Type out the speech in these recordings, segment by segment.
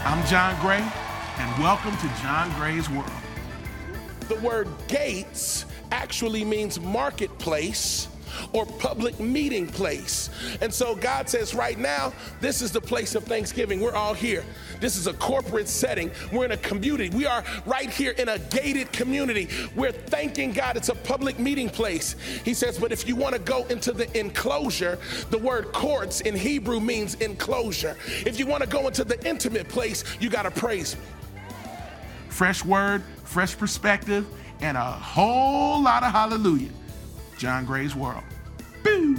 I'm John Gray, and welcome to John Gray's World. The word gates actually means marketplace or public meeting place. And so God says right now, this is the place of Thanksgiving. We're all here. This is a corporate setting. We're in a community. We are right here in a gated community. We're thanking God. It's a public meeting place. He says, but if you want to go into the enclosure, the word courts in Hebrew means enclosure. If you want to go into the intimate place, you got to praise me. Fresh word, fresh perspective, and a whole lot of hallelujah. John Gray's World. Boo!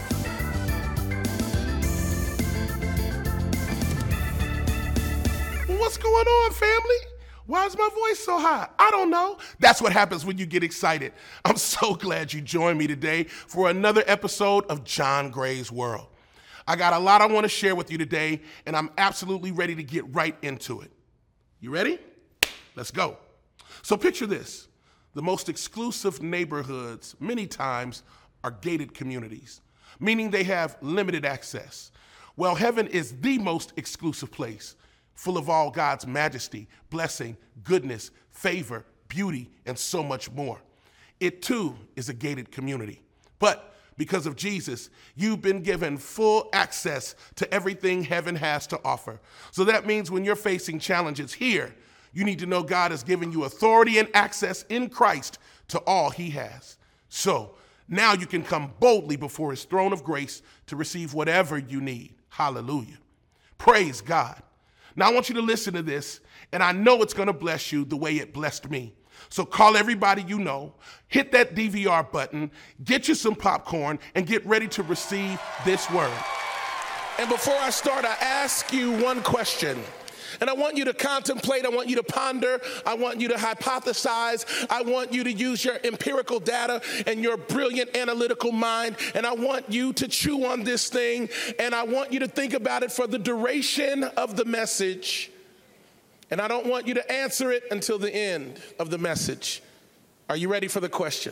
What's going on, family? Why is my voice so high? I don't know. That's what happens when you get excited. I'm so glad you joined me today for another episode of John Gray's World. I got a lot I want to share with you today, and I'm absolutely ready to get right into it. You ready? Let's go. So picture this. The most exclusive neighborhoods many times are gated communities, meaning they have limited access. Well, heaven is the most exclusive place, full of all God's majesty, blessing, goodness, favor, beauty, and so much more. It too is a gated community. But because of Jesus, you've been given full access to everything heaven has to offer. So that means when you're facing challenges here, you need to know God has given you authority and access in Christ to all he has. So now you can come boldly before his throne of grace to receive whatever you need. Hallelujah. Praise God. Now I want you to listen to this, and I know it's going to bless you the way it blessed me. So call everybody you know, hit that DVR button, get you some popcorn, and get ready to receive this word. And before I start, I ask you one question. And I want you to contemplate, I want you to ponder, I want you to hypothesize, I want you to use your empirical data and your brilliant analytical mind, and I want you to chew on this thing, and I want you to think about it for the duration of the message, and I don't want you to answer it until the end of the message. Are you ready for the question?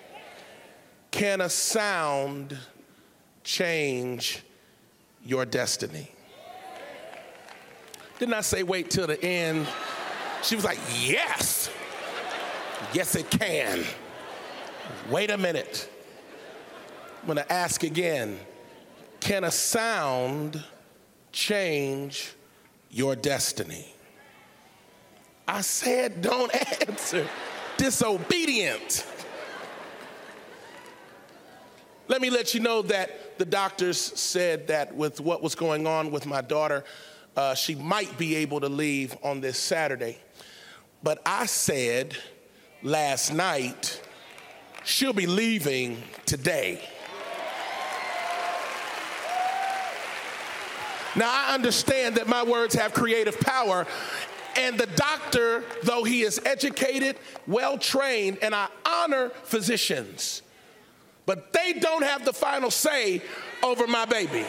Can a sound change your destiny? Didn't I say wait till the end? She was like, yes. Yes, it can. Wait a minute. I'm going to ask again. Can a sound change your destiny? I said don't answer. Disobedient. Let me let you know that the doctors said that with what was going on with my daughter, she might be able to leave on this Saturday. But I said last night, she'll be leaving today. Now, I understand that my words have creative power, and the doctor, though he is educated, well-trained, and I honor physicians, but they don't have the final say over my baby.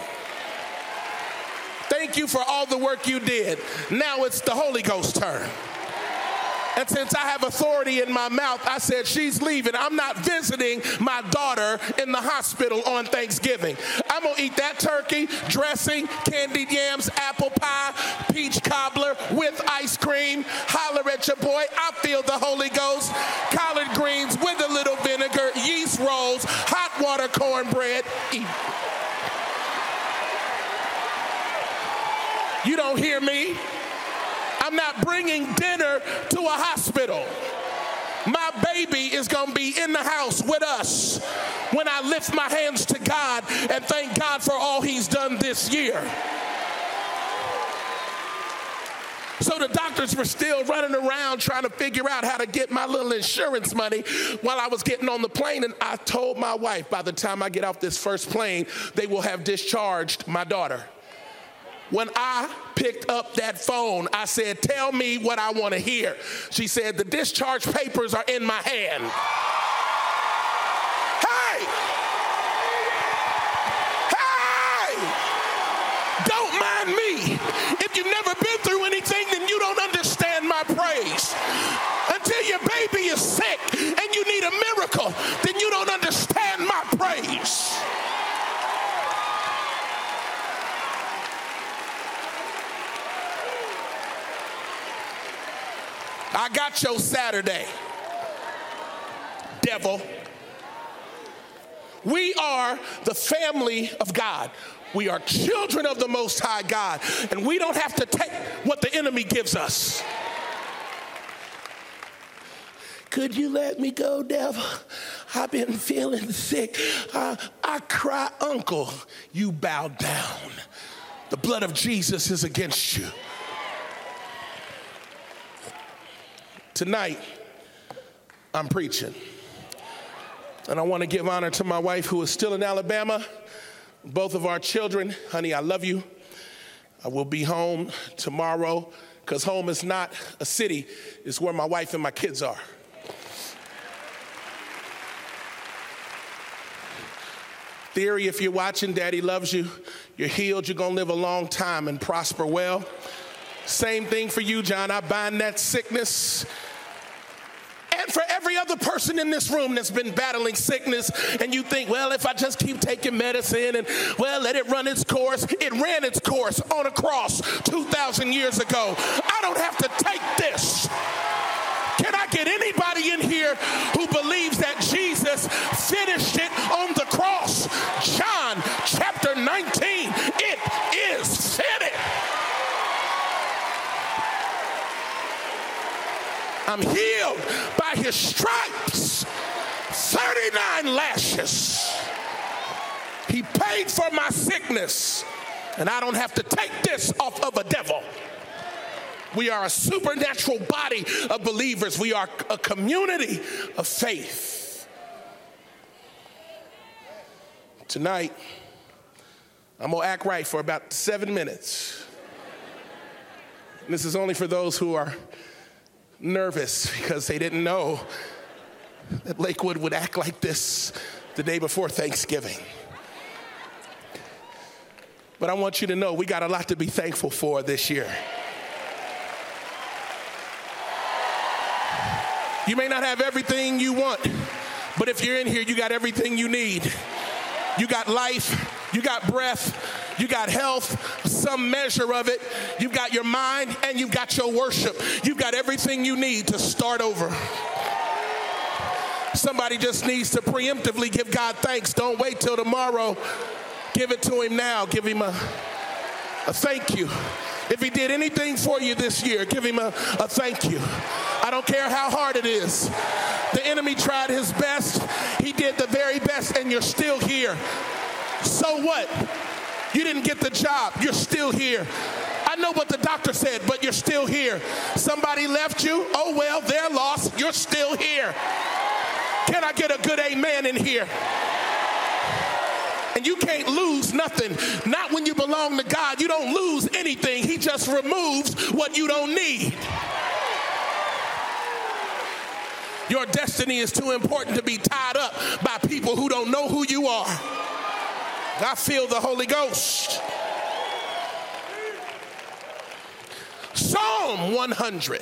Thank you for all the work you did. Now it's the Holy Ghost's turn. And since I have authority in my mouth, I said, she's leaving. I'm not visiting my daughter in the hospital on Thanksgiving. I'm going to eat that turkey, dressing, candied yams, apple pie, peach cobbler with ice cream. Holler at your boy. I feel the Holy Ghost. Collard greens with a little vinegar, yeast rolls, hot water cornbread. Eat. You don't hear me? I'm not bringing dinner to a hospital. My baby is going to be in the house with us when I lift my hands to God and thank God for all he's done this year. So the doctors were still running around trying to figure out how to get my little insurance money while I was getting on the plane. And I told my wife, by the time I get off this first plane, they will have discharged my daughter. When I picked up that phone, I said, tell me what I want to hear. She said, the discharge papers are in my hand. Hey! Hey! Don't mind me. If you've never been through anything, then you don't understand my praise. Until your baby is sick and you need a miracle, then you don't understand my praise. I got your Saturday, devil. We are the family of God. We are children of the Most High God, and we don't have to take what the enemy gives us. Could you let me go, devil? I've been feeling sick. I cry, uncle. You bow down. The blood of Jesus is against you. Tonight, I'm preaching. And I want to give honor to my wife, who is still in Alabama. Both of our children, honey, I love you. I will be home tomorrow, because home is not a city. It's where my wife and my kids are. Theory, if you're watching, Daddy loves you. You're healed. You're going to live a long time and prosper well. Same thing for you, John. I bind that sickness. And for every other person in this room that's been battling sickness, and you think, well, if I just keep taking medicine and, well, let it run its course. It ran its course on a cross 2,000 years ago. I don't have to take this. Can I get anybody in here who believes that Jesus finished it on the cross? John chapter 19, it is finished. I'm healed by his stripes, 39 lashes. He paid for my sickness, and I don't have to take this off of a devil. We are a supernatural body of believers. We are a community of faith. Tonight, I'm going to act right for about 7 minutes. And this is only for those who are nervous because they didn't know that Lakewood would act like this the day before Thanksgiving. But I want you to know we got a lot to be thankful for this year. You may not have everything you want, but if you're in here, you got everything you need. You got life, you got breath, you got health, some measure of it. You've got your mind and you've got your worship. You've got everything you need to start over. Somebody just needs to preemptively give God thanks. Don't wait till tomorrow. Give it to him now. Give him a thank you. If he did anything for you this year, give him a thank you. I don't care how hard it is. The enemy tried his best. He did the very best, and you're still here. So what? You didn't get the job. You're still here. I know what the doctor said, but you're still here. Somebody left you. Oh, well, they're lost. You're still here. Can I get a good amen in here? And you can't lose nothing. Not when you belong to God. You don't lose anything. He just removes what you don't need. Your destiny is too important to be tied up by people who don't know who you are. I feel the Holy Ghost. Psalm 100.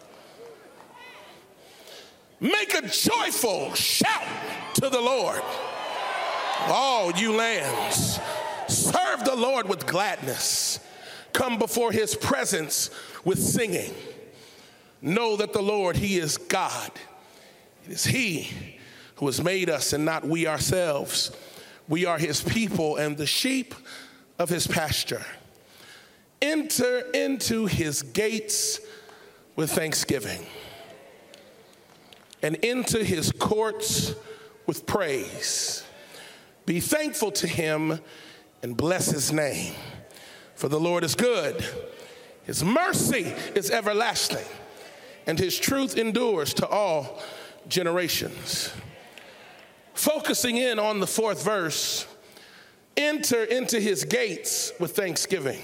Make a joyful shout to the Lord, all you lands. Serve the Lord with gladness. Come before his presence with singing. Know that the Lord, he is God. It is he who has made us and not we ourselves. We are his people and the sheep of his pasture. Enter into his gates with thanksgiving and into his courts with praise. Be thankful to him and bless his name. For the Lord is good. His mercy is everlasting, and his truth endures to all generations. Focusing in on the 4th verse, enter into his gates with thanksgiving,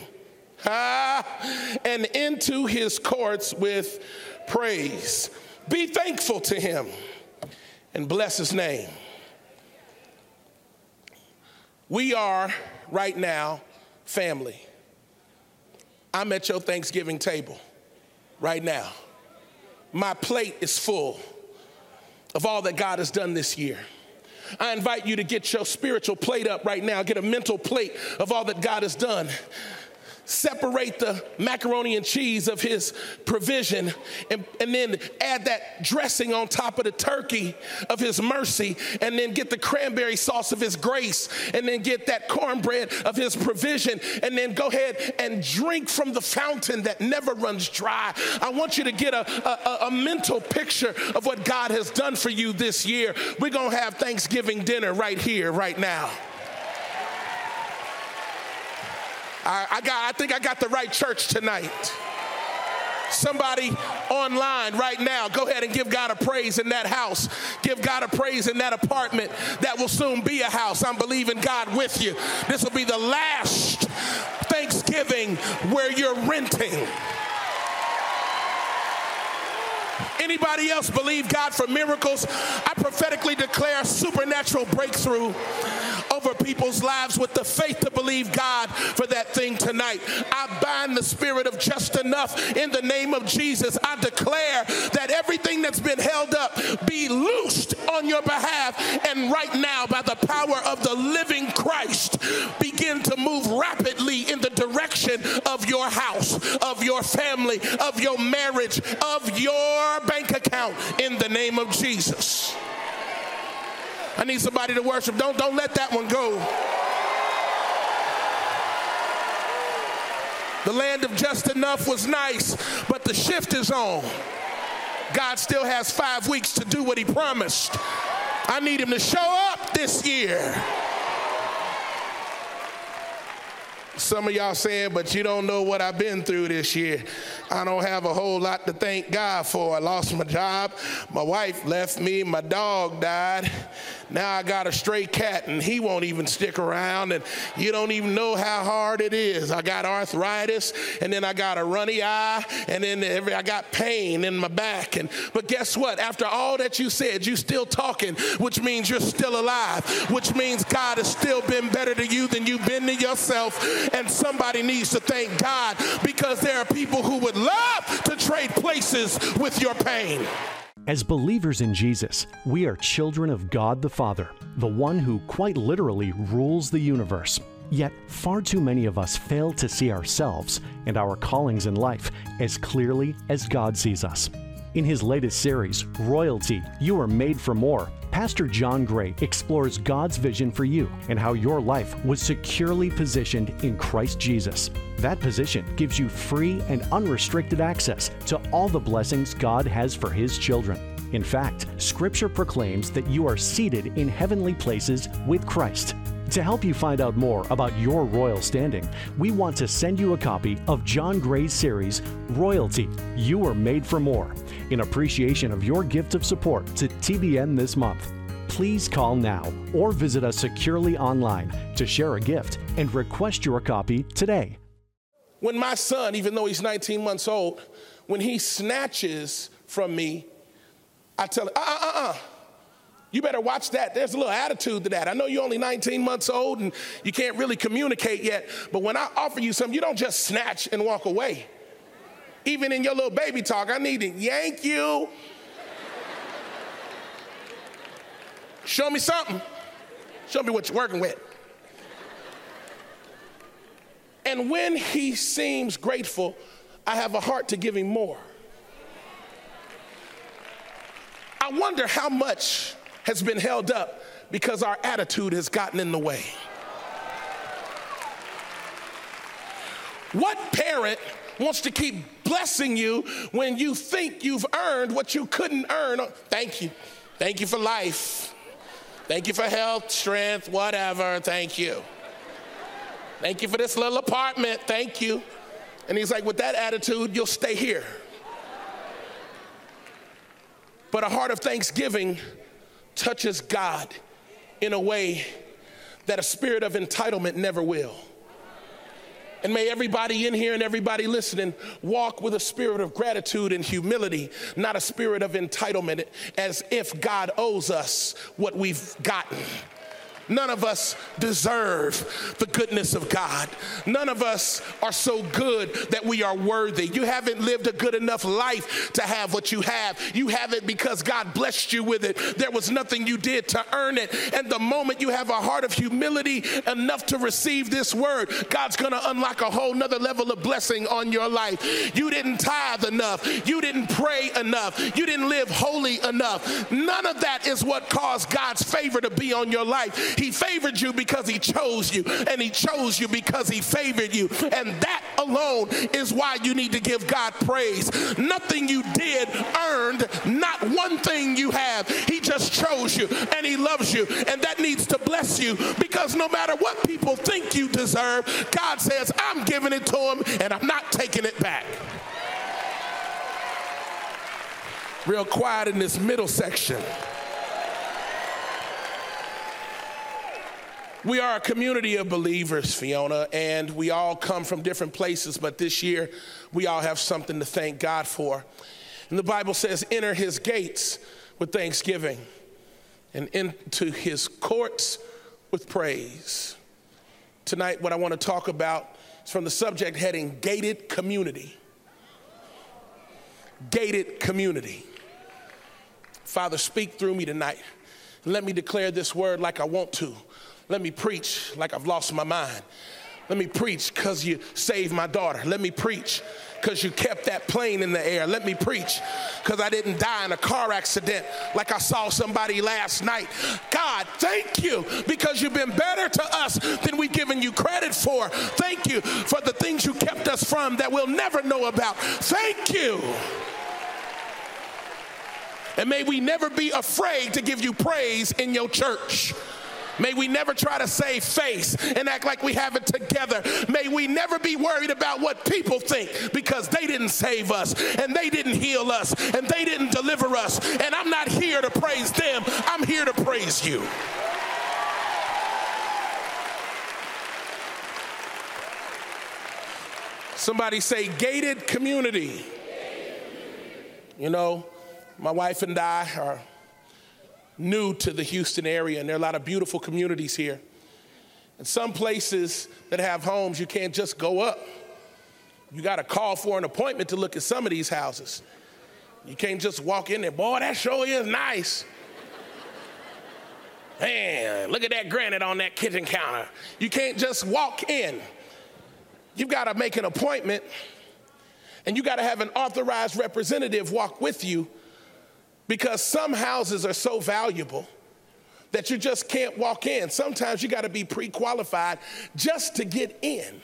and into his courts with praise. Be thankful to him and bless his name. We are right now family. I'm at your Thanksgiving table right now. My plate is full of all that God has done this year. I invite you to get your spiritual plate up right now. Get a mental plate of all that God has done. separate the macaroni and cheese of his provision and then add that dressing on top of the turkey of his mercy, and then get the cranberry sauce of his grace, and then get that cornbread of his provision, and then go ahead and drink from the fountain that never runs dry. I want you to get a mental picture of what God has done for you this year. We're going to have Thanksgiving dinner right here, right now. I think I got the right church tonight. Somebody online right now, go ahead and give God a praise in that house. Give God a praise in that apartment that will soon be a house. I'm believing God with you. This will be the last Thanksgiving where you're renting. Anybody else believe God for miracles? I prophetically declare supernatural breakthrough over people's lives with the faith to believe God for that thing tonight. I bind the spirit of just enough in the name of Jesus. I declare that everything that's been held up be loosed on your behalf, and right now, by the power of the living Christ, begin to move rapidly in the direction of your house, of your family, of your marriage, of your bank account, in the name of Jesus. I need somebody to worship. Don't let that one go. The land of just enough was nice, but the shift is on. God still has 5 weeks to do what he promised. I need him to show up this year. Some of y'all saying, but you don't know what I've been through this year. I don't have a whole lot to thank God for. I lost my job. My wife left me. My dog died. Now I got a stray cat, and he won't even stick around, and you don't even know how hard it is. I got arthritis, and then I got a runny eye, and then I got pain in my back. But guess what? After all that you said, you still talking, which means you're still alive, which means God has still been better to you than you've been to yourself. And somebody needs to thank God, because there are people who would love to trade places with your pain. As believers in Jesus, we are children of God the Father, the one who quite literally rules the universe. Yet, far too many of us fail to see ourselves and our callings in life as clearly as God sees us. In his latest series, Royalty, You Are Made for More, Pastor John Gray explores God's vision for you and how your life was securely positioned in Christ Jesus. That position gives you free and unrestricted access to all the blessings God has for his children. In fact, Scripture proclaims that you are seated in heavenly places with Christ. To help you find out more about your royal standing, we want to send you a copy of John Gray's series, Royalty, You Are Made for More, in appreciation of your gift of support to TBN this month. Please call now or visit us securely online to share a gift and request your copy today. When my son, even though he's 19 months old, when he snatches from me, I tell him, you better watch that. There's a little attitude to that. I know you're only 19 months old and you can't really communicate yet, but when I offer you something, you don't just snatch and walk away. Even in your little baby talk, I need to yank you. Show me something. Show me what you're working with. And when he seems grateful, I have a heart to give him more. I wonder how much has been held up because our attitude has gotten in the way. What parent wants to keep blessing you when you think you've earned what you couldn't earn? Thank you. Thank you for life. Thank you for health, strength, whatever. Thank you. Thank you for this little apartment. Thank you. And he's like, with that attitude, you'll stay here. But a heart of thanksgiving touches God in a way that a spirit of entitlement never will. And may everybody in here and everybody listening walk with a spirit of gratitude and humility, not a spirit of entitlement, as if God owes us what we've gotten. None of us deserve the goodness of God. None of us are so good that we are worthy. You haven't lived a good enough life to have what you have. You have it because God blessed you with it. There was nothing you did to earn it. And the moment you have a heart of humility enough to receive this word, God's going to unlock a whole nother level of blessing on your life. You didn't tithe enough. You didn't pray enough. You didn't live holy enough. None of that is what caused God's favor to be on your life. He favored you because he chose you, and he chose you because he favored you. And that alone is why you need to give God praise. Nothing you did earned, not one thing you have. He just chose you, and he loves you, and that needs to bless you, because no matter what people think you deserve, God says, I'm giving it to him, and I'm not taking it back. Real quiet in this middle section. We are a community of believers, Fiona, and we all come from different places, but this year we all have something to thank God for. And the Bible says, enter his gates with thanksgiving and into his courts with praise. Tonight, what I want to talk about is from the subject heading, gated community. Gated community. Father, speak through me tonight. Let me declare this word like I want to. Let me preach like I've lost my mind. Let me preach because you saved my daughter. Let me preach because you kept that plane in the air. Let me preach because I didn't die in a car accident like I saw somebody last night. God, thank you because you've been better to us than we've given you credit for. Thank you for the things you kept us from that we'll never know about. Thank you. And may we never be afraid to give you praise in your church. May we never try to save face and act like we have it together. May we never be worried about what people think, because they didn't save us and they didn't heal us and they didn't deliver us. And I'm not here to praise them. I'm here to praise you. Somebody say gated community. You know, my wife and I are new to the Houston area, and there are a lot of beautiful communities here. And some places that have homes, you can't just go up. You got to call for an appointment to look at some of these houses. You can't just walk in there. Boy, that sure is nice. Man, look at that granite on that kitchen counter. You can't just walk in. You've got to make an appointment, and you got to have an authorized representative walk with you, because some houses are so valuable that you just can't walk in. Sometimes you got to be pre-qualified just to get in.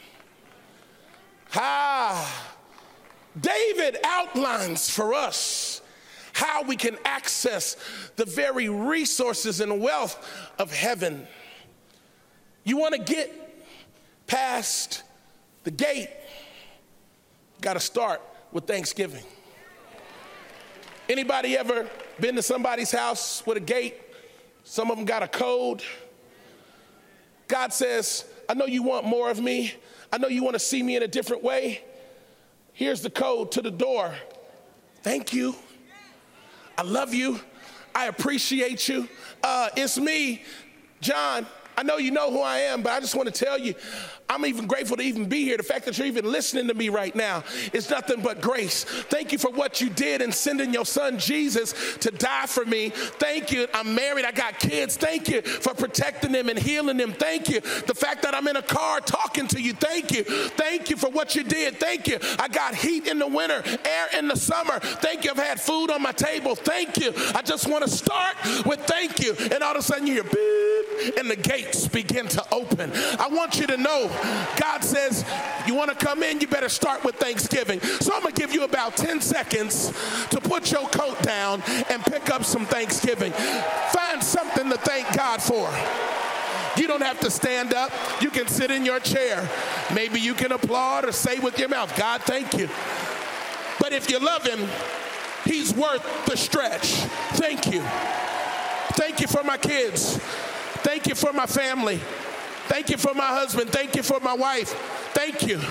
David outlines for us how we can access the very resources and wealth of heaven. You want to get past the gate, got to start with thanksgiving. Anybody ever been to somebody's house with a gate? Some of them got a code. God says, I know you want more of me. I know you want to see me in a different way. Here's the code to the door. Thank you. I love you. I appreciate you. It's me, John. I know you know who I am, but I just want to tell you, I'm even grateful to even be here. The fact that you're even listening to me right now is nothing but grace. Thank you for what you did in sending your son Jesus to die for me. Thank you. I'm married. I got kids. Thank you for protecting them and healing them. Thank you. The fact that I'm in a car talking to you. Thank you. Thank you for what you did. Thank you. I got heat in the winter, air in the summer. Thank you. I've had food on my table. Thank you. I just want to start with thank you. And all of a sudden you hear beep, and the gates begin to open. I want you to know, God says, you want to come in, you better start with thanksgiving. So I'm going to give you about 10 seconds to put your coat down and pick up some thanksgiving. Find something to thank God for. You don't have to stand up. You can sit in your chair. Maybe you can applaud or say with your mouth, God, thank you. But if you love him, he's worth the stretch. Thank you. Thank you for my kids. Thank you for my family. Thank you for my husband. Thank you for my wife. Thank you.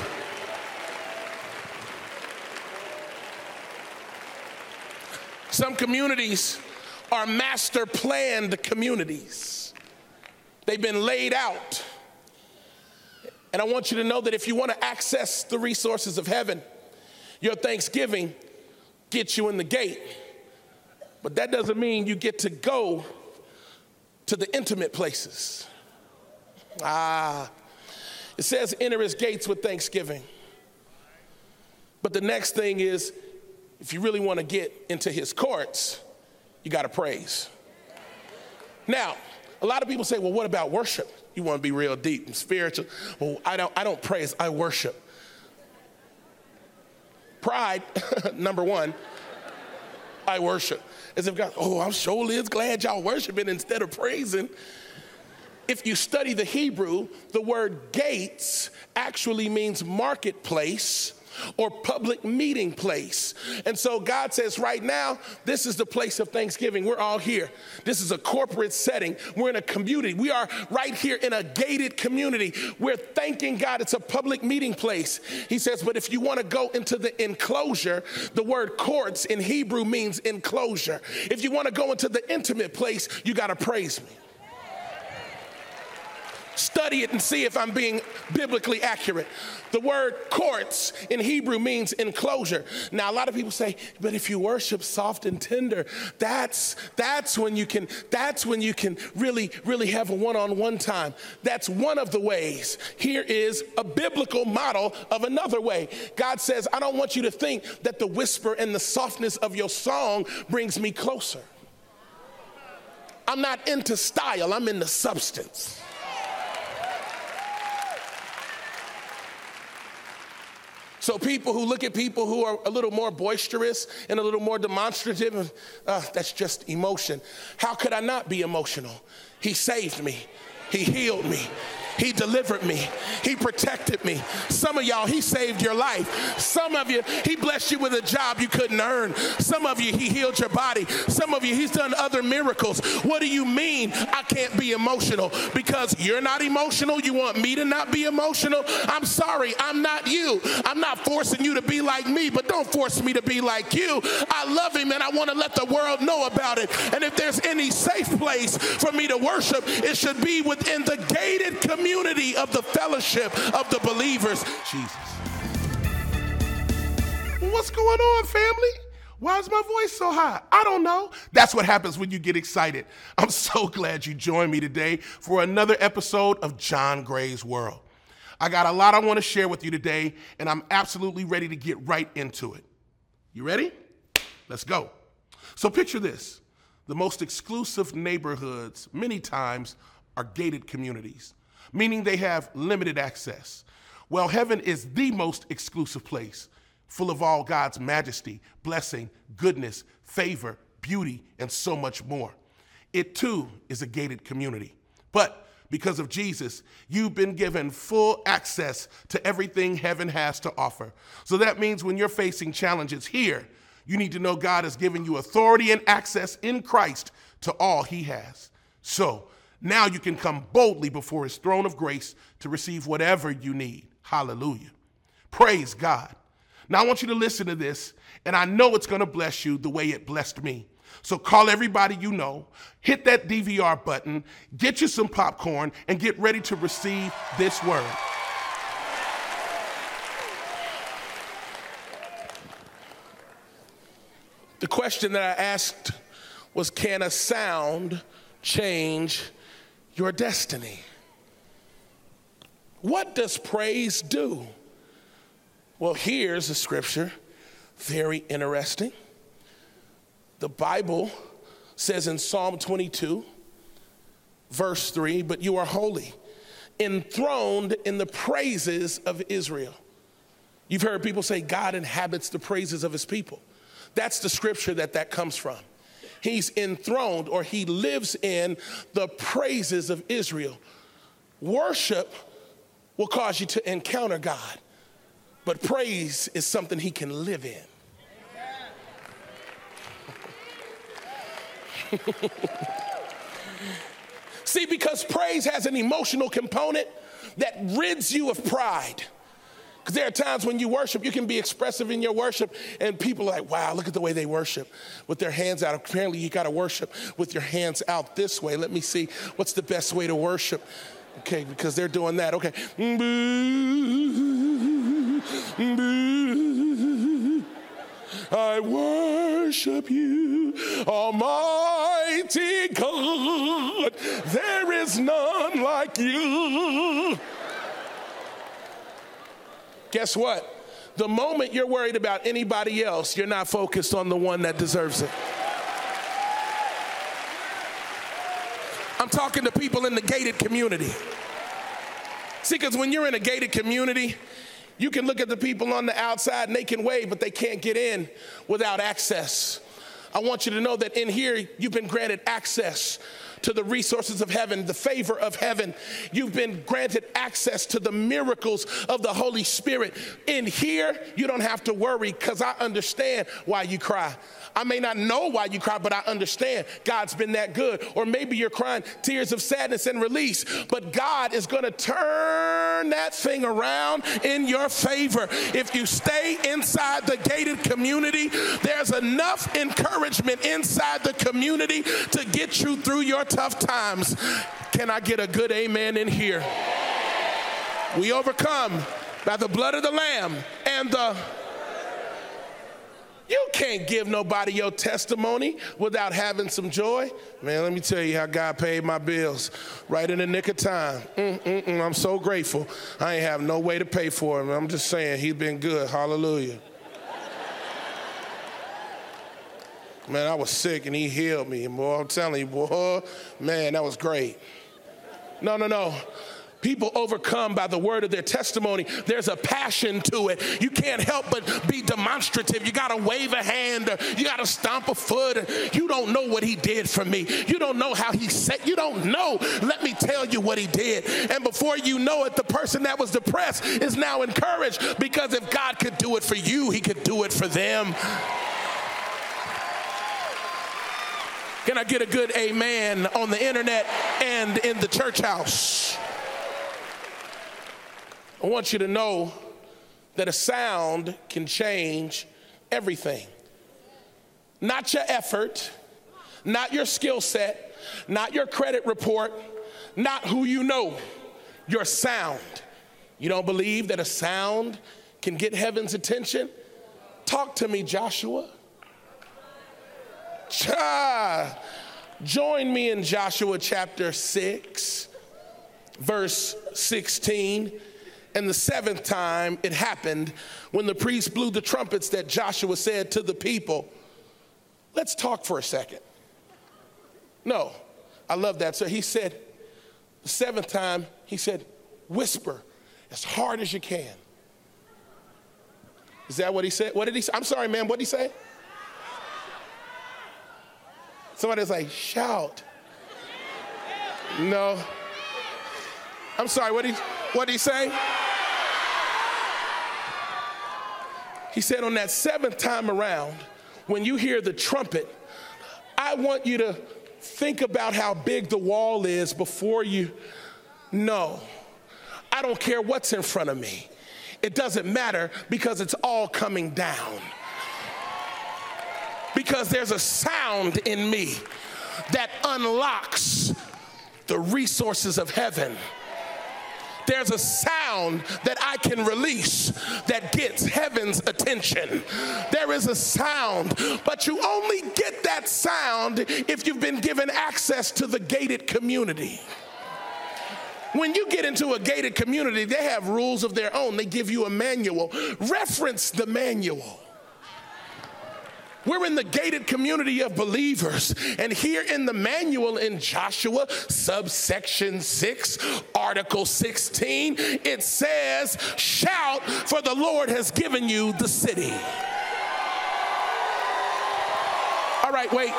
Some communities are master planned communities. They've been laid out. And I want you to know that if you want to access the resources of heaven, your thanksgiving gets you in the gate. But that doesn't mean you get to go to the intimate places. It says enter his gates with thanksgiving. But the next thing is, if you really want to get into his courts, you got to praise. Now, a lot of people say, well, what about worship? You want to be real deep and spiritual. Well, I don't praise, I worship. Pride, number one, I worship. As if God, I'm sure is glad y'all worshiping instead of praising. If you study the Hebrew, the word gates actually means marketplace or public meeting place. And so God says right now, this is the place of thanksgiving. We're all here. This is a corporate setting. We're in a community. We are right here in a gated community. We're thanking God. It's a public meeting place. He says, but if you want to go into the enclosure, the word courts in Hebrew means enclosure. If you want to go into the intimate place, you got to praise me. Study it and see if I'm being biblically accurate. The word courts in Hebrew means enclosure. Now, a lot of people say, but if you worship soft and tender, that's when you can really have a one-on-one time. That's one of the ways. Here is a biblical model of another way. God says, I don't want you to think that the whisper and the softness of your song brings me closer. I'm not into style, I'm into substance. So people who look at people who are a little more boisterous and a little more demonstrative, that's just emotion. How could I not be emotional? He saved me. He healed me. He delivered me. He protected me. Some of y'all, he saved your life. Some of you, he blessed you with a job you couldn't earn. Some of you, he healed your body. Some of you, he's done other miracles. What do you mean I can't be emotional? Because you're not emotional? You want me to not be emotional? I'm sorry, I'm not you. I'm not forcing you to be like me, but don't force me to be like you. I love him and I want to let the world know about it. And if there's any safe place for me to worship, it should be within the gated community of the fellowship of the believers. Jesus. What's going on, family? Why is my voice so high? I don't know. That's what happens when you get excited. I'm so glad you joined me today for another episode of John Gray's World. I got a lot I want to share with you today, and I'm absolutely ready to get right into it. You ready? Let's go. So picture this. The most exclusive neighborhoods many times are gated communities, meaning they have limited access. Well, heaven is the most exclusive place, full of all God's majesty, blessing, goodness, favor, beauty, and so much more. It too is a gated community. But because of Jesus, you've been given full access to everything heaven has to offer. So that means when you're facing challenges here, you need to know God has given you authority and access in Christ to all he has. So now you can come boldly before his throne of grace to receive whatever you need. Hallelujah. Praise God. Now I want you to listen to this, and I know it's going to bless you the way it blessed me. So call everybody you know, hit that DVR button, get you some popcorn, and get ready to receive this word. The question that I asked was, can a sound change your destiny? What does praise do? Well, here's a scripture, very interesting. The Bible says in Psalm 22, verse 3, but you are holy, enthroned in the praises of Israel. You've heard people say God inhabits the praises of his people. That's the scripture that comes from. He's enthroned, or he lives in the praises of Israel. Worship will cause you to encounter God, but praise is something he can live in. See, because praise has an emotional component that rids you of pride. Because there are times when you worship, you can be expressive in your worship, and people are like, wow, look at the way they worship with their hands out. Apparently, you got to worship with your hands out this way. Let me see, what's the best way to worship? Okay, because they're doing that. Okay. I worship you, Almighty God. There is none like you. Guess what? The moment you're worried about anybody else, you're not focused on the one that deserves it. I'm talking to people in the gated community. See, because when you're in a gated community, you can look at the people on the outside and they can wave, but they can't get in without access. I want you to know that in here, you've been granted access to the resources of heaven, the favor of heaven. You've been granted access to the miracles of the Holy Spirit. In here, you don't have to worry, because I understand why you cry. I may not know why you cry, but I understand God's been that good. Or maybe you're crying tears of sadness and release, but God is going to turn that thing around in your favor. If you stay inside the gated community, there's enough encouragement inside the community to get you through your tough times. Can I get a good amen in here? We overcome by the blood of the Lamb and the... You can't give nobody your testimony without having some joy. Man, let me tell you how God paid my bills right in the nick of time. I'm so grateful. I ain't have no way to pay for him. I'm just saying, he's been good. Hallelujah. Man, I was sick and he healed me. Boy, I'm telling you, boy, man, that was great. No. People overcome by the word of their testimony. There's a passion to it. You can't help but be demonstrative. You got to wave a hand, or you got to stomp a foot. You don't know what he did for me. You don't know how he said. You don't know. Let me tell you what he did. And before you know it, the person that was depressed is now encouraged, because if God could do it for you, he could do it for them. Can I get a good amen on the internet and in the church house? I want you to know that a sound can change everything. Not your effort, not your skill set, not your credit report, not who you know, your sound. You don't believe that a sound can get heaven's attention? Talk to me, Joshua. Join me in Joshua chapter 6, verse 16. And the seventh time it happened, when the priest blew the trumpets, that Joshua said to the people, let's talk for a second. No, I love that. So he said, the seventh time, he said, whisper as hard as you can. Is that what he said? What did he say? I'm sorry, man, what did he say? Somebody's like, shout. No. I'm sorry, what did he say? He said, on that seventh time around, when you hear the trumpet, I want you to think about how big the wall is before you know. I don't care what's in front of me. It doesn't matter, because it's all coming down. Because there's a sound in me that unlocks the resources of heaven. There's a sound that I can release that gets heaven's attention. There is a sound, but you only get that sound if you've been given access to the gated community. When you get into a gated community, they have rules of their own. They give you a manual. Reference the manual. We're in the gated community of believers, and here in the manual in Joshua, subsection 6, article 16, it says, shout, for the Lord has given you the city. All right, wait.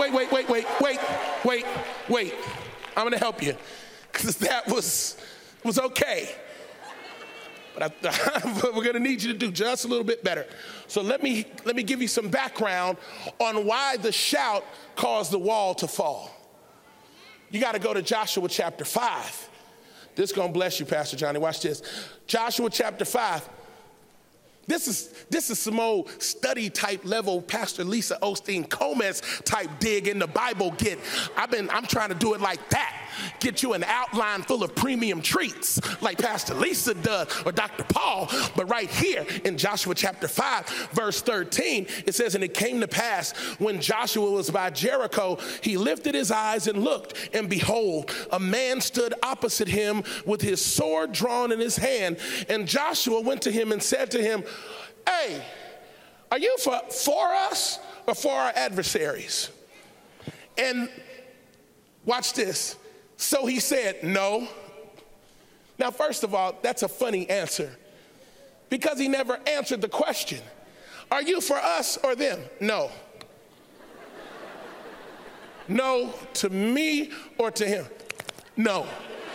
I'm going to help you, because that was okay. But we're going to need you to do just a little bit better. So let me give you some background on why the shout caused the wall to fall. You got to go to Joshua chapter 5. This is going to bless you, Pastor Johnny. Watch this. Joshua chapter 5. This is some old study type level Pastor Lisa Osteen Comes type dig in the Bible get. I'm trying to do it like that. Get you an outline full of premium treats like Pastor Lisa does or Dr. Paul. But right here in Joshua chapter 5, verse 13, it says, and it came to pass when Joshua was by Jericho, he lifted his eyes and looked, and behold, a man stood opposite him with his sword drawn in his hand. And Joshua went to him and said to him, hey, are you for us or for our adversaries? And watch this. So he said, no. Now, first of all, that's a funny answer because he never answered the question. Are you for us or them? No. No to me or to him? No.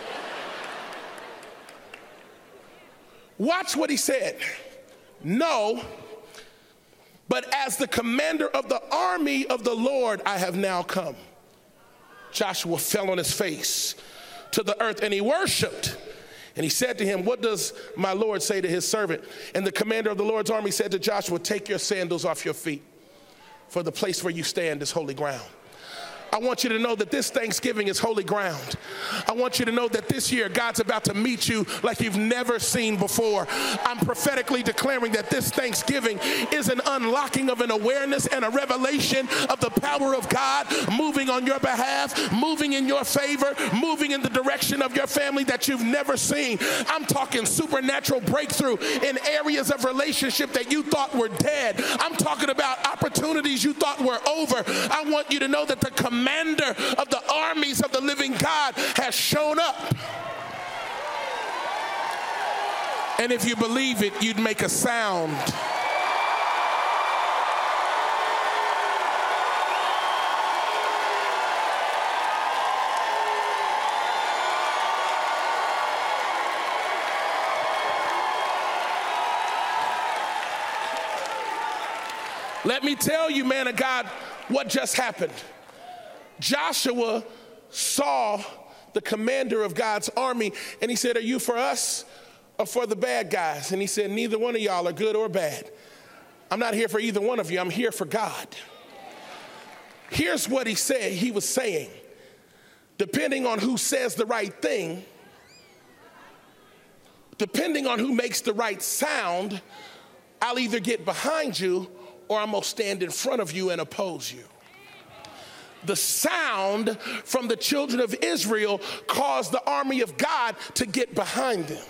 Watch what he said. No, but as the commander of the army of the Lord, I have now come. Joshua fell on his face to the earth and he worshiped. And he said to him, what does my Lord say to his servant? And the commander of the Lord's army said to Joshua, take your sandals off your feet, for the place where you stand is holy ground. I want you to know that this Thanksgiving is holy ground. I want you to know that this year God's about to meet you like you've never seen before. I'm prophetically declaring that this Thanksgiving is an unlocking of an awareness and a revelation of the power of God moving on your behalf, moving in your favor, moving in the direction of your family that you've never seen. I'm talking supernatural breakthrough in areas of relationship that you thought were dead. I'm talking about opportunities you thought were over. I want you to know that the commander of the armies of the living God has shown up. And if you believe it, you'd make a sound. Let me tell you, man of God, what just happened. Joshua saw the commander of God's army and he said, are you for us or for the bad guys? And he said, neither one of y'all are good or bad. I'm not here for either one of you. I'm here for God. Here's what he said. He was saying, depending on who says the right thing, depending on who makes the right sound, I'll either get behind you or I'm going to stand in front of you and oppose you. The sound from the children of Israel caused the army of God to get behind them.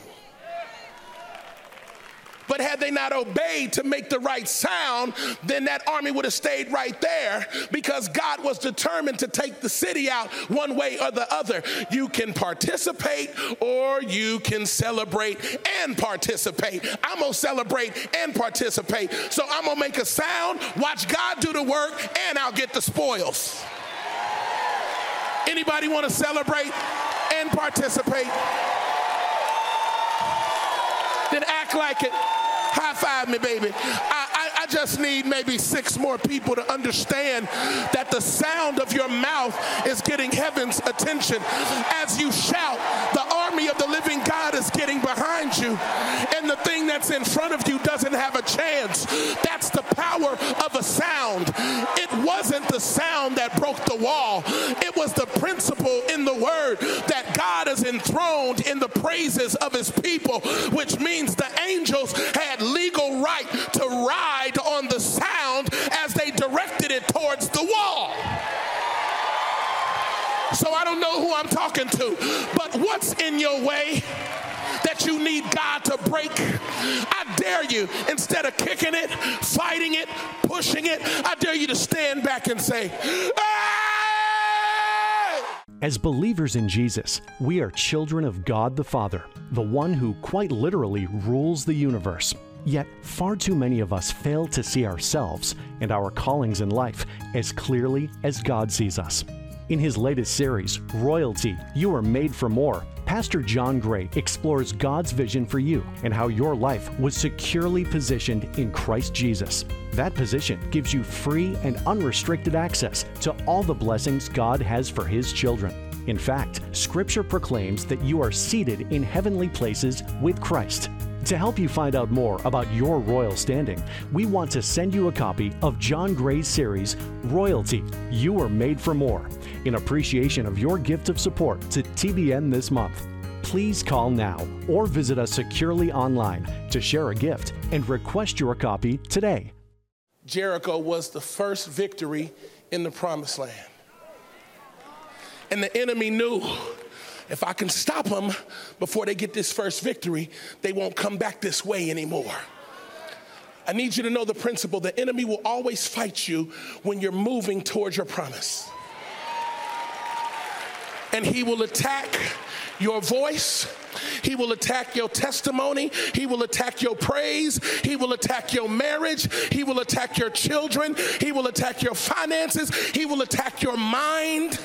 But had they not obeyed to make the right sound, then that army would have stayed right there because God was determined to take the city out one way or the other. You can participate or you can celebrate and participate. I'm going to celebrate and participate. So I'm going to make a sound, watch God do the work, and I'll get the spoils. Anybody want to celebrate and participate? Then act like it. High five me, baby. I just need maybe 6 more people to understand that the sound of your mouth is getting heaven's attention. As you shout, the army of the living God is getting behind you, and the thing that's in front of you doesn't have a chance. That's the power of a sound. It wasn't the sound that broke the wall. It was the principle in the word that God is enthroned in the praises of his people, which means the angels had legal right to ride on the sound as they directed it towards the wall. So I don't know who I'm talking to, but what's in your way that you need God to break? I dare you, instead of kicking it, fighting it, pushing it, I dare you to stand back and say, hey! As believers in Jesus, we are children of God the Father, the one who quite literally rules the universe. Yet, far too many of us fail to see ourselves and our callings in life as clearly as God sees us. In his latest series, Royalty, You Are Made for More, Pastor John Gray explores God's vision for you and how your life was securely positioned in Christ Jesus. That position gives you free and unrestricted access to all the blessings God has for his children. In fact, Scripture proclaims that you are seated in heavenly places with Christ. To help you find out more about your royal standing, we want to send you a copy of John Gray's series, Royalty, You Were Made for More, in appreciation of your gift of support to TBN this month. Please call now or visit us securely online to share a gift and request your copy today. Jericho was the first victory in the promised land. And the enemy knew, if I can stop them before they get this first victory, they won't come back this way anymore. I need you to know the principle. The enemy will always fight you when you're moving towards your promise. And he will attack your voice. He will attack your testimony. He will attack your praise. He will attack your marriage. He will attack your children. He will attack your finances. He will attack your mind.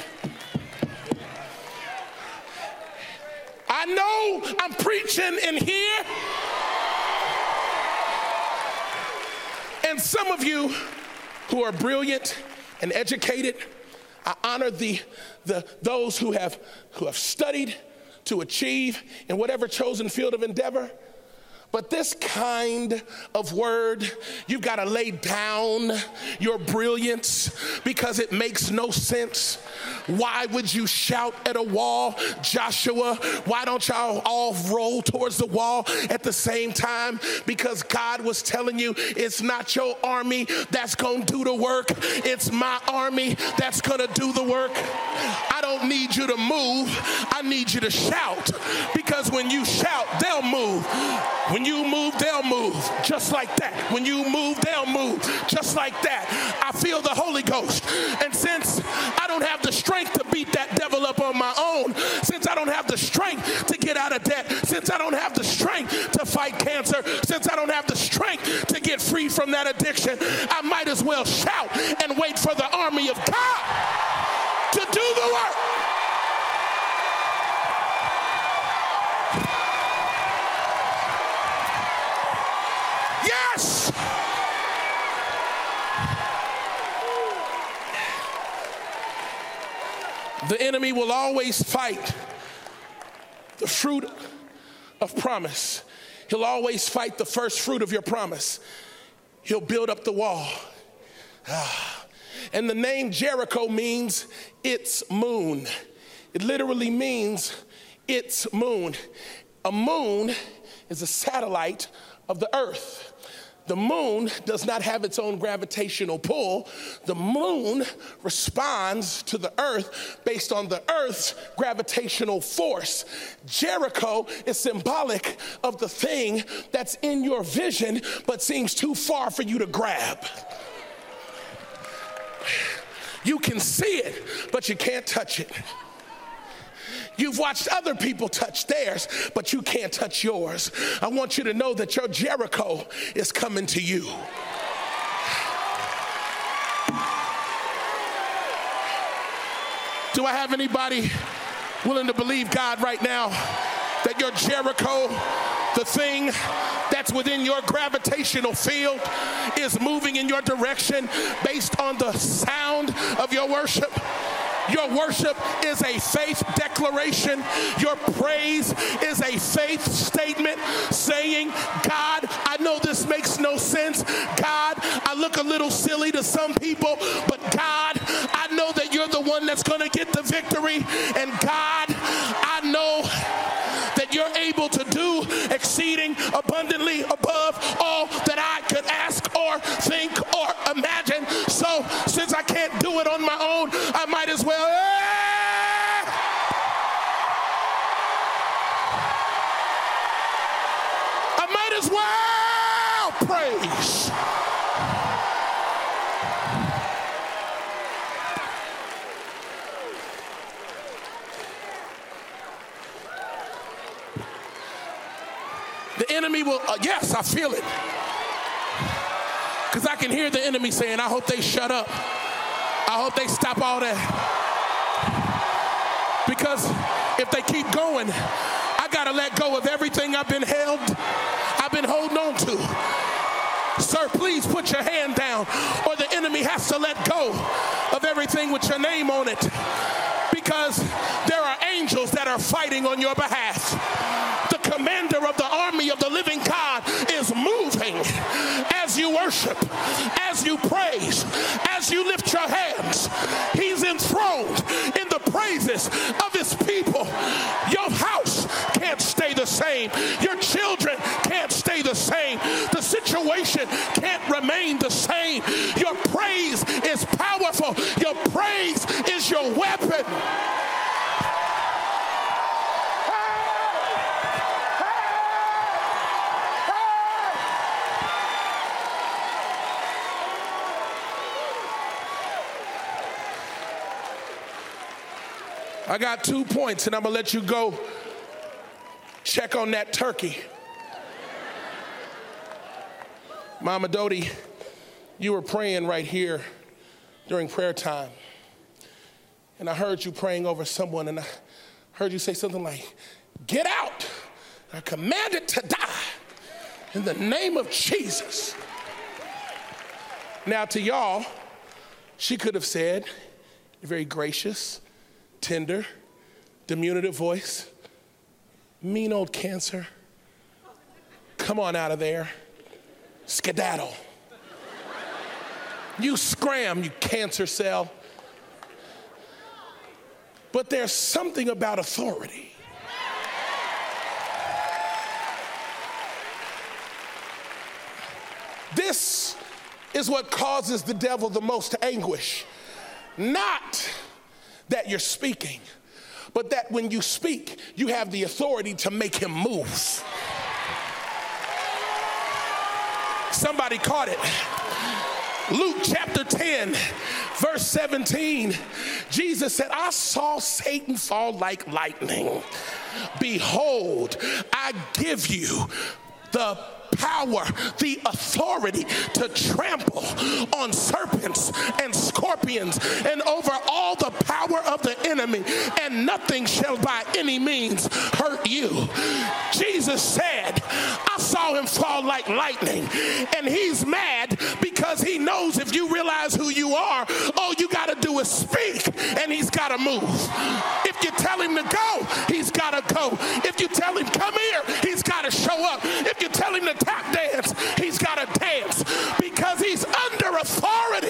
I know I'm preaching in here. And some of you who are brilliant and educated, I honor those who have studied to achieve in whatever chosen field of endeavor. But this kind of word, you've got to lay down your brilliance because it makes no sense. Why would you shout at a wall, Joshua? Why don't y'all all roll towards the wall at the same time? Because God was telling you it's not your army that's going to do the work. It's my army that's going to do the work. I don't need you to move. I need you to shout, because when you shout, they'll move. When you move, they'll move, just like that. When you move, they'll move, just like that. I feel the Holy Ghost. And since I don't have the strength to beat that devil up on my own, since I don't have the strength to get out of debt, since I don't have the strength to fight cancer, since I don't have the strength to get free from that addiction, I might as well shout and wait for the army of God to do the work. Yes! The enemy will always fight the fruit of promise. He'll always fight the first fruit of your promise. He'll build up the wall. And the name Jericho means its moon. It literally means its moon. A moon is a satellite of the earth. The moon does not have its own gravitational pull. The moon responds to the earth based on the earth's gravitational force. Jericho is symbolic of the thing that's in your vision but seems too far for you to grab. You can see it, but you can't touch it. You've watched other people touch theirs, but you can't touch yours. I want you to know that your Jericho is coming to you. Do I have anybody willing to believe God right now that your Jericho, the thing that's within your gravitational field, is moving in your direction based on the sound of your worship? Your worship is a faith declaration. Your praise is a faith statement saying, God, I know this makes no sense. God, I look a little silly to some people, but God, I know that you're the one that's going to get the victory. And God, I know that you're able to do exceeding abundantly above all that I could ask or think or imagine. So since I can't do it on my own, I might as well praise. The enemy will, yes, I feel it. Because I can hear the enemy saying, I hope they shut up. I hope they stop all that. Because if they keep going, I got to let go of everything I've been holding on to. Sir, please put your hand down, or the enemy has to let go of everything with your name on it. Because there are angels that are fighting on your behalf. The commander of the army of the living God is moving as you worship, as you praise, as you lift your hands. He's enthroned in the praises of his people. Your house can't stay the same. Your children can't stay the same. The situation can't remain the same. Your praise is powerful. Your praise is your weapon. I got 2 points and I'm gonna let you go check on that turkey. Mama Dodie, you were praying right here during prayer time. And I heard you praying over someone and I heard you say something like, get out. I command it to die in the name of Jesus. Now to y'all, she could have said, very gracious, tender, diminutive voice, mean old cancer, come on out of there, skedaddle. You scram, you cancer cell. But there's something about authority. This is what causes the devil the most anguish. Not that you're speaking, but that when you speak, you have the authority to make him move. Somebody caught it. Luke chapter 10, verse 17, Jesus said, I saw Satan fall like lightning. Behold, I give you the power, the authority to trample on serpents and scorpions and over all the power of the enemy, and nothing shall by any means hurt you. Jesus said, I saw him fall like lightning, and he's mad because he knows if you realize who you are, all you got to do is speak and he's got to move. If you tell him to go, he's got to go. If you tell him come here, he's got to show up. If you tell him to tap dance, he's got to dance because he's under authority.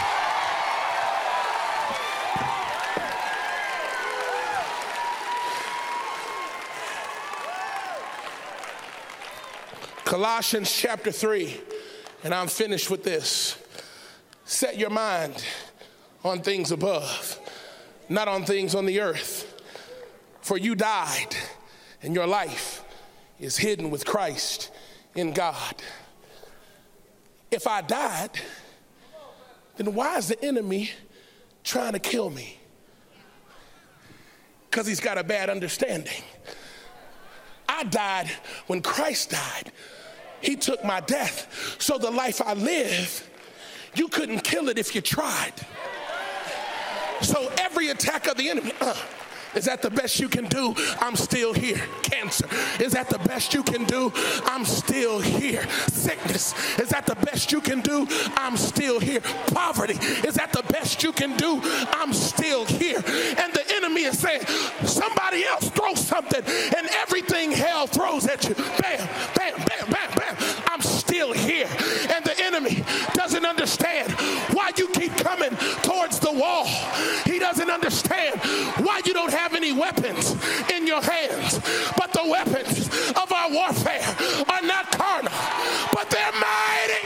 Colossians chapter 3, and I'm finished with this. Set your mind on things above, not on things on the earth. For you died, and your life is hidden with Christ in God. If I died, then why is the enemy trying to kill me? Because he's got a bad understanding. I died when Christ died. He took my death. So the life I live, you couldn't kill it if you tried. So every attack of the enemy, is that the best you can do? I'm still here. Cancer, is that the best you can do? I'm still here. Sickness, is that the best you can do? I'm still here. Poverty, is that the best you can do? I'm still here. And the enemy is saying, somebody else throw something, and everything hell throws at you. Bam, bam, bam, bam, bam. I'm still here. And the enemy doesn't understand why you keep coming towards the wall. He doesn't understand why you don't have any weapons in your hands. But the weapons of our warfare are not carnal, but they're mighty.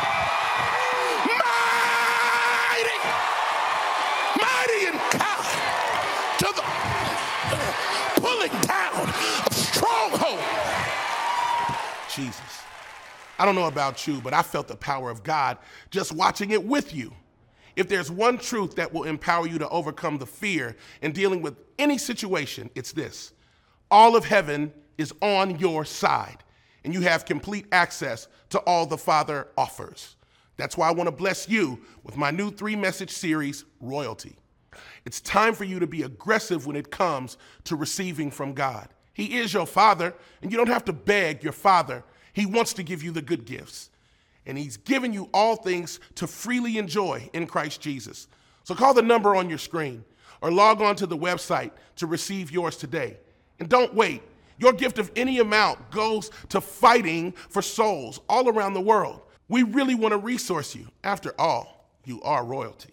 Mighty. Mighty in God. To the pulling down of stronghold. Jesus. I don't know about you, but I felt the power of God just watching it with you. If there's one truth that will empower you to overcome the fear in dealing with any situation, it's this. All of heaven is on your side, and you have complete access to all the Father offers. That's why I want to bless you with my new 3-message series, Royalty. It's time for you to be aggressive when it comes to receiving from God. He is your Father, and you don't have to beg your Father. He wants to give you the good gifts. And he's given you all things to freely enjoy in Christ Jesus. So call the number on your screen or log on to the website to receive yours today. And don't wait. Your gift of any amount goes to fighting for souls all around the world. We really want to resource you. After all, you are royalty.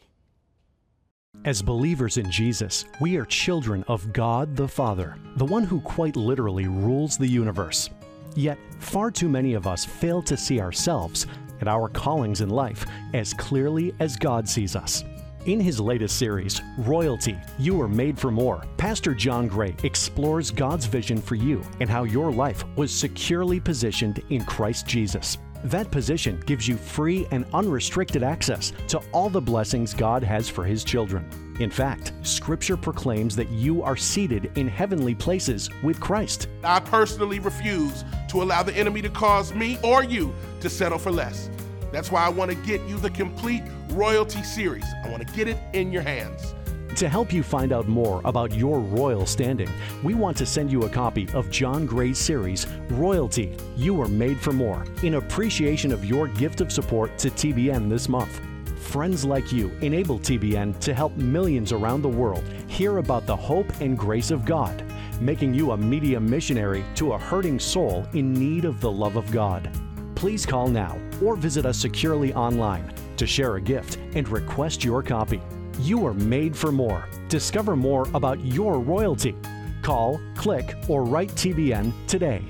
As believers in Jesus, we are children of God the Father, the one who quite literally rules the universe. Yet, far too many of us fail to see ourselves and our callings in life as clearly as God sees us. In his latest series, Royalty, You Were Made for More, Pastor John Gray explores God's vision for you and how your life was securely positioned in Christ Jesus. That position gives you free and unrestricted access to all the blessings God has for his children. In fact, Scripture proclaims that you are seated in heavenly places with Christ. I personally refuse to allow the enemy to cause me or you to settle for less. That's why I want to get you the complete Royalty series. I want to get it in your hands. To help you find out more about your royal standing, we want to send you a copy of John Gray's series, Royalty, You Were Made for More, in appreciation of your gift of support to TBN this month. Friends like you enable TBN to help millions around the world hear about the hope and grace of God, making you a media missionary to a hurting soul in need of the love of God. Please call now or visit us securely online to share a gift and request your copy. You are made for more. Discover more about your royalty. Call, click, or write TBN today.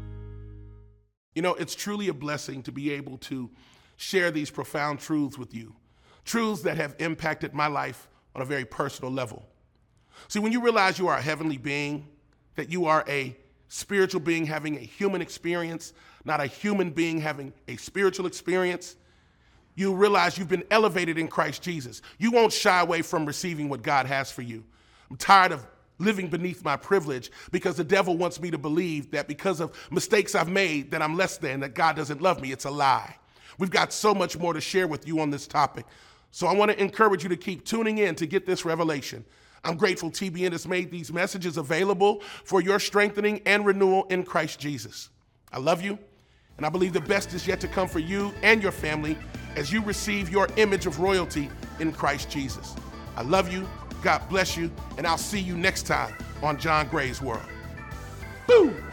You know, it's truly a blessing to be able to share these profound truths with you, truths that have impacted my life on a very personal level. See, when you realize you are a heavenly being, that you are a spiritual being having a human experience, not a human being having a spiritual experience, you realize you've been elevated in Christ Jesus. You won't shy away from receiving what God has for you. I'm tired of living beneath my privilege because the devil wants me to believe that because of mistakes I've made that I'm less than, that God doesn't love me. It's a lie. We've got so much more to share with you on this topic. So I want to encourage you to keep tuning in to get this revelation. I'm grateful TBN has made these messages available for your strengthening and renewal in Christ Jesus. I love you, and I believe the best is yet to come for you and your family as you receive your image of royalty in Christ Jesus. I love you, God bless you, and I'll see you next time on John Gray's World. Boom!